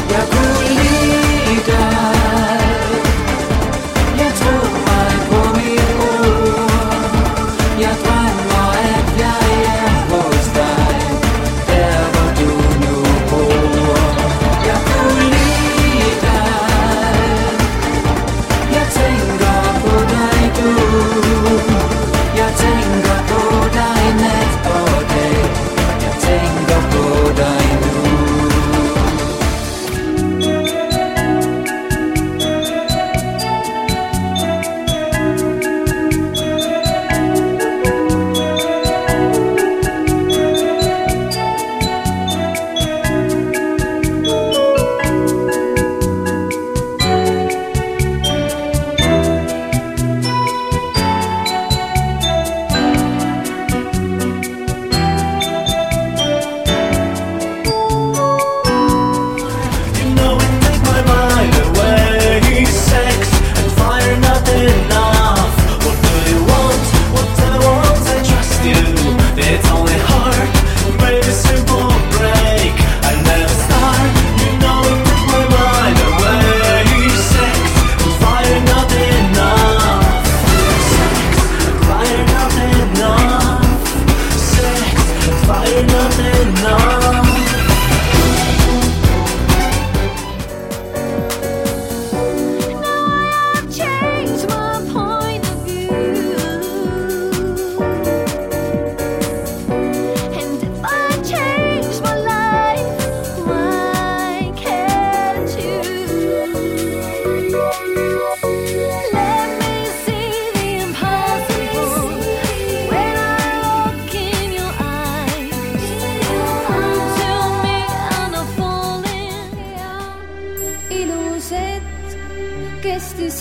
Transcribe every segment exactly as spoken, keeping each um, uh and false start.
kestis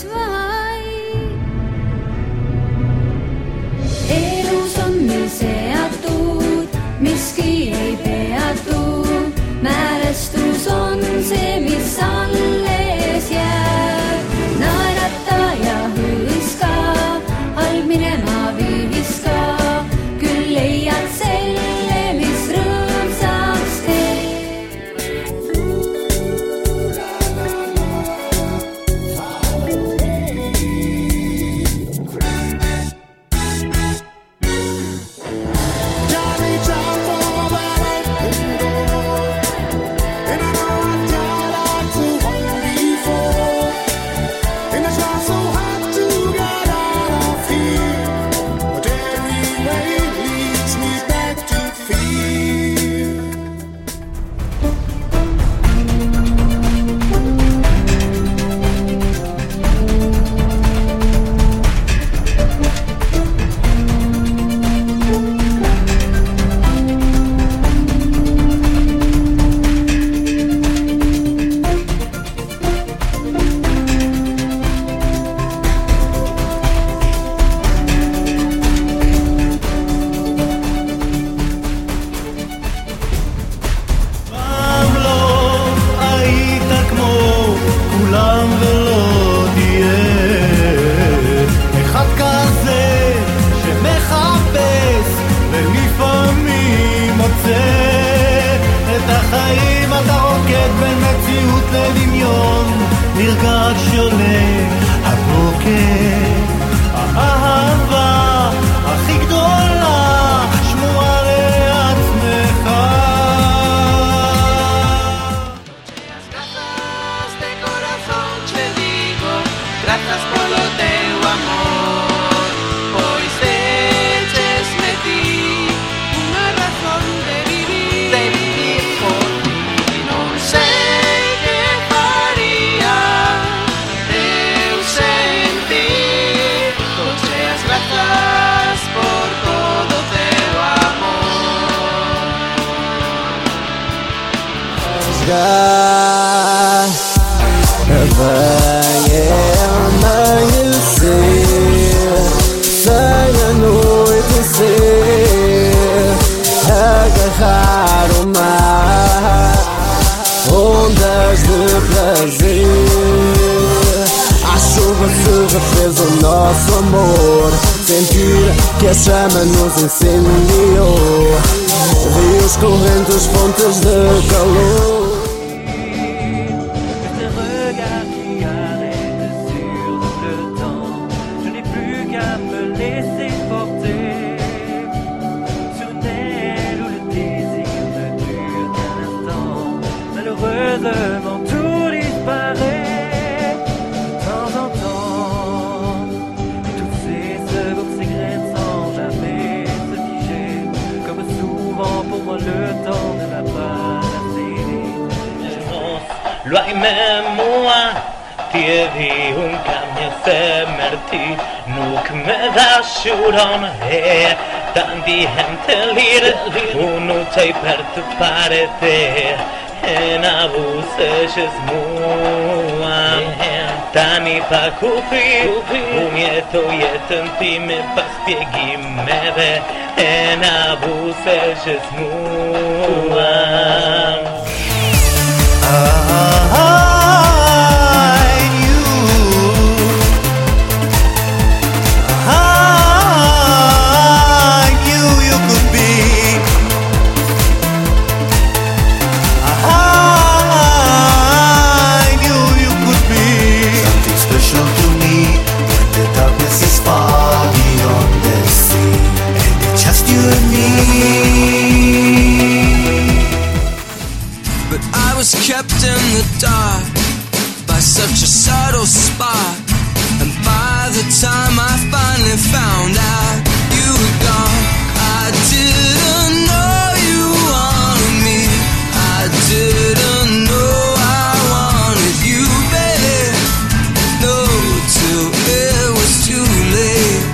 vaid. Elus on meil seatud, miski ei peatu, mälestus on see, mis alles jääb. Naerata ja hõiska, halb minema vihiska, küll leiad selle, mis rõõmsaks teeb. נרגש שונה הבוקר, האהבה הכי גדולה, שמוע לעצמך. Gracias de corazón te digo, gracias por lo teu amor, pois deixesme ti unha razón de vivir, de vivir por ti. Non sei que faría eu sen ti, doche as grazas por todo o teu amor. Vai amanhecer sem anoitecer, agarrar o mar, ondas de prazer. A chuva se refez o nosso amor, sentir que a chama nos incendiou, rios correntes, fontes de calor. simplement tout disparaît de temps en temps. Toutes ces secondes, ces graines sans jamais se figer, comme souvent pour moi le temps ne va pas passer. Lo hay memoa Tiedi un cambio semerti Nuk me dha shuron e Tanti gente lirë Unë qaj për të pare te E në busëshës mua Tani pa kufi Unë jeto jetën ti me pas pjegimeve E në busëshës mua Kept in the dark by such a subtle spark, and by the time I finally found out you were gone, I didn't know you wanted me. I didn't know I wanted you, baby. No, till it was too late.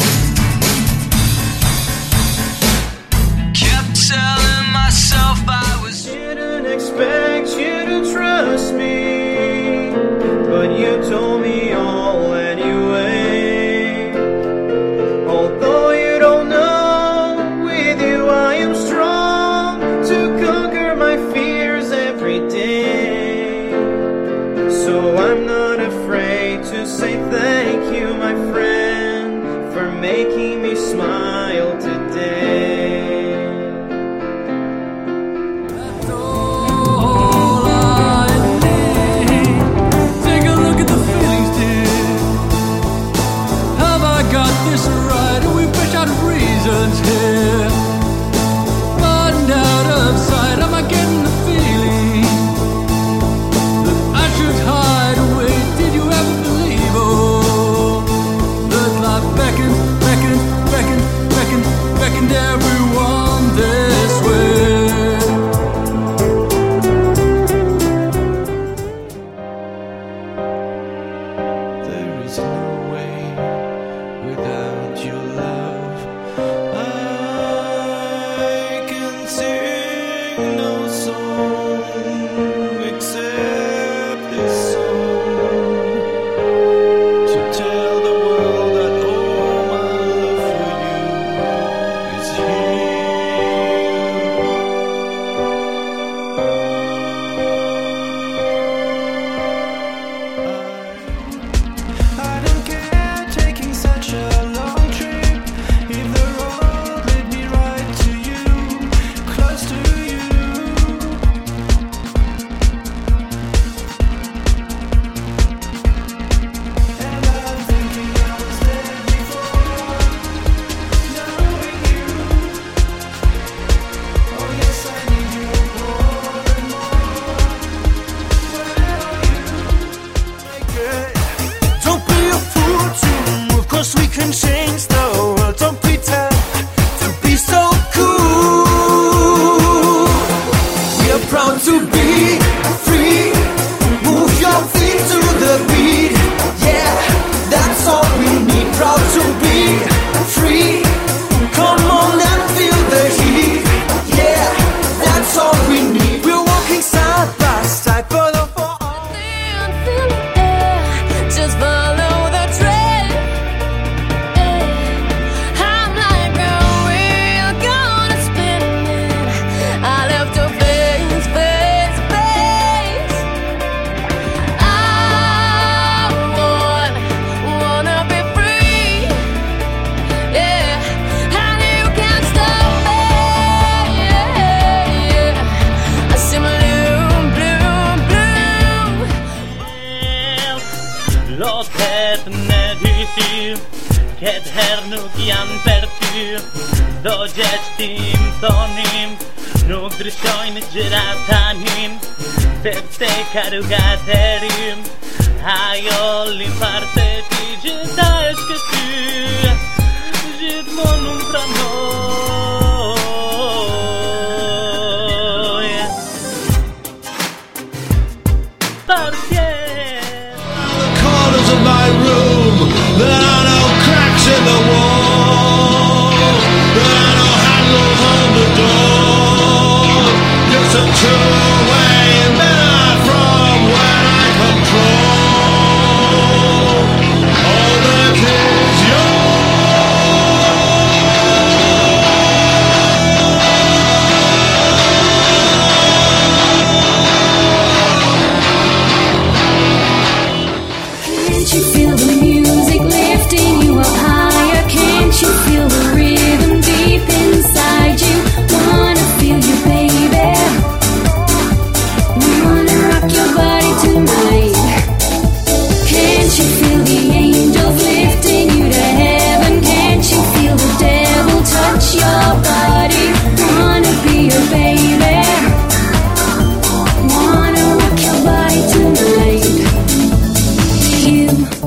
Kept telling myself I was didn't expect you to trust me, but you told me all anyway. Although you don't know, with you I am strong to conquer my fears every day. So I'm not afraid to say thank you, my friend, for making me smile today. Here, buttoned out of sight, am I getting the feeling that I should hide away? Did you ever believe, oh, that life beckons, beckons, beckons, beckons, beckoned everyone this way? There is no way without your love. I can sing no song except this song to tell the world that all my love for you is here. I, I don't care taking such a long trip if the road led me right to you, close to you. And I'm thinking I was there before, knowing you. Oh yes, I need you more and more. Where are you? Good. Don't be a fool to move, 'cause we can change the world. Don't pretend to be so cool. We are proud to be free. Move your feet to the beat. Yeah, that's all we need. Proud to be free. Come on and feel the heat. Yeah, that's all we need. We're walking side by side, but for all. Just follow the trail. I'm like a wheel gonna spin it. I left to face, face, face. I want, wanna be free. Yeah, and you can't stop me. Yeah, yeah. I see blue, blue, blue. Låt henne dyr Ket her nuk janë për ty Do gjeç tim thonim Nuk ndryshojnë gjëra tani, sepse ka rrugaterim. Ajo limparte ti gjitha është këty, gjithmonë unë pranoj. Partjer. The corners of my room, there are no cracks in the wall, there are no handles on the door, just a two-way mirror from where I control. All that is Can't you feel the music lifting you up higher? Can't you feel the rhythm deep inside you? Wanna feel you, baby. Wanna rock your body tonight. Can't you feel the angels lifting you to heaven? Can't you feel the devil touch your body? Wanna be your baby. Wanna rock your body tonight. You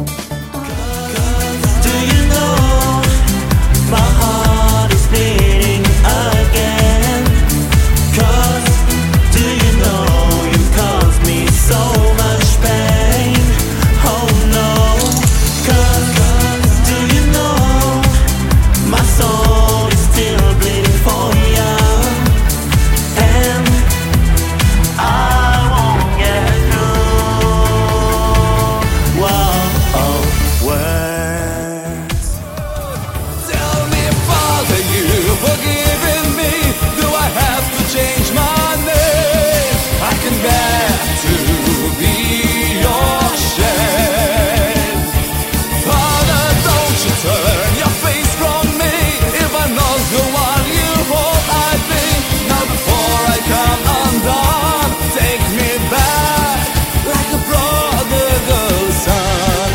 Do you know my heart is beating again? 'Cause do you know you caused me so much pain? Oh no. 'Cause do you know my soul is still bleeding for you? And I won't get through. Whoa, oh, words. Tell me, Father, you've forgiven me. Do I have to change my name? I can bear to be your shame. Father, don't you turn your face from me. If I'm not the one you hope I'd be. Now before I come undone, take me back like a prodigal son.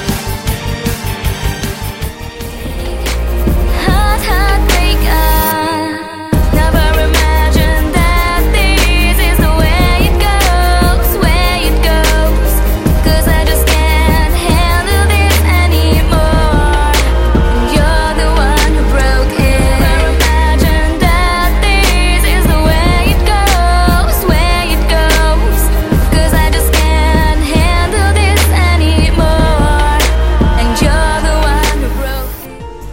Heart, heartbreaker. Never imagined that this is the way it goes, way it goes. 'Cause I just can't handle this anymore. You're the one who broke it. Never imagined that this is the way it goes, way it goes. 'Cause I just can't handle this anymore. And you're the one who broke it.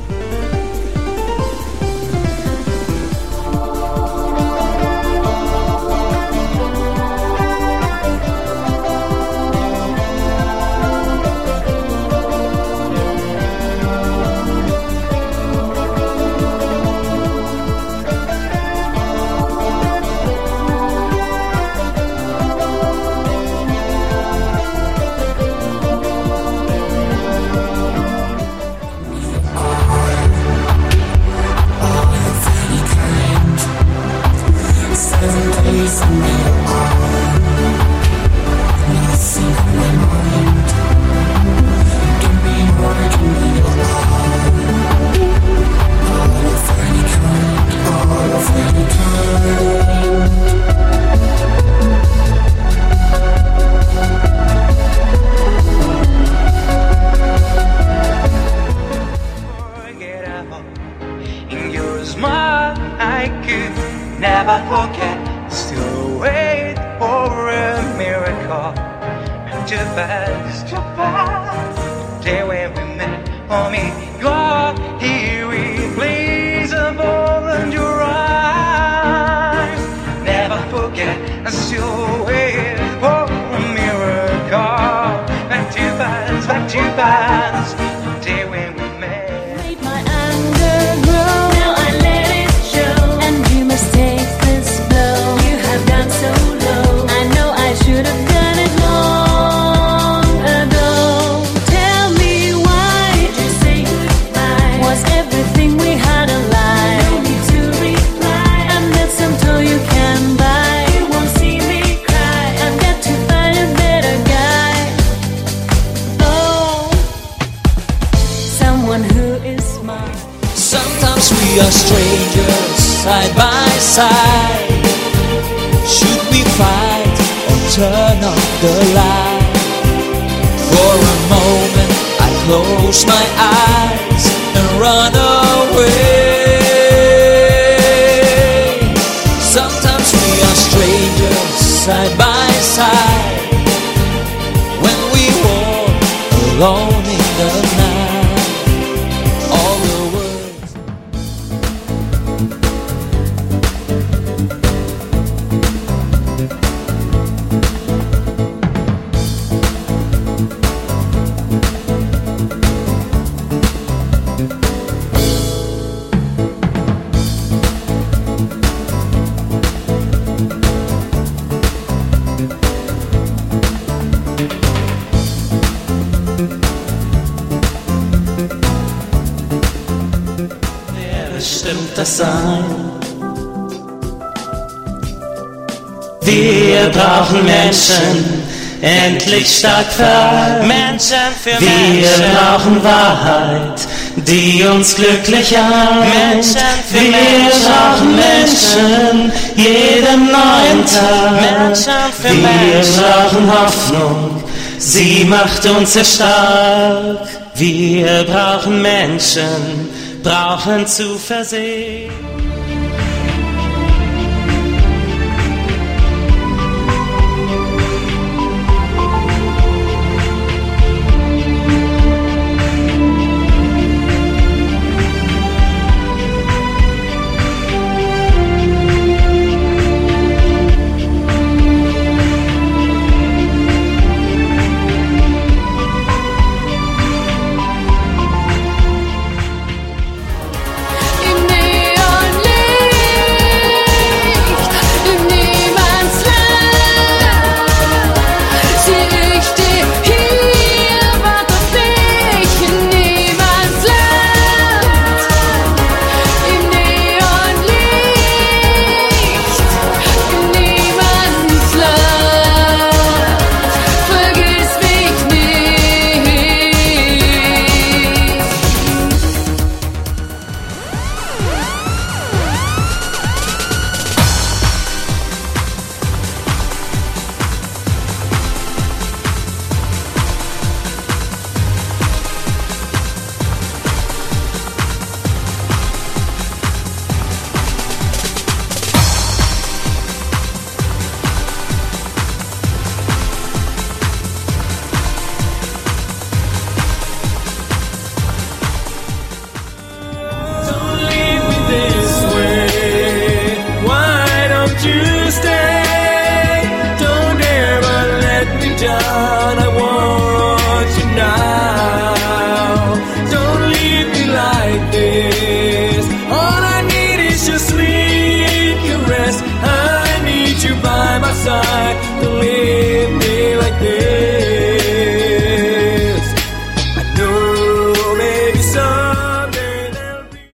Forget about in your smile I could never forget. Still wait for a miracle. Too fast, too fast. Day when we met, for me, you're here with please of all in your eyes. Never forget, I still wait for a miracle. Back too fast, back too fast. Day when we met. Made my anger grow. Now I let it show. And you must take this blow. You have gone so low. I know I should have done it long ago. Tell me why did you say goodbye? Was everything we had a lie? No need to reply. I'm not some toy you can buy. You won't see me cry. I've got to find a better guy. Oh, someone who is smart. Sometimes we are strangers side by side. the light. For a moment I close my eyes and run away. Sometimes we are strangers side by side when we walk alone in the night. All the words bestimmt das sein. Wir brauchen Menschen, endlich stark frei. Menschen für Menschen. Wir brauchen Wahrheit, die uns glücklich eint. Menschen für Wir Menschen. brauchen Menschen, jeden neuen Tag. Menschen für Wir Menschen. brauchen Hoffnung, sie macht uns sehr stark. Wir brauchen Menschen, brauchen Zuversicht. You stay, don't ever let me down.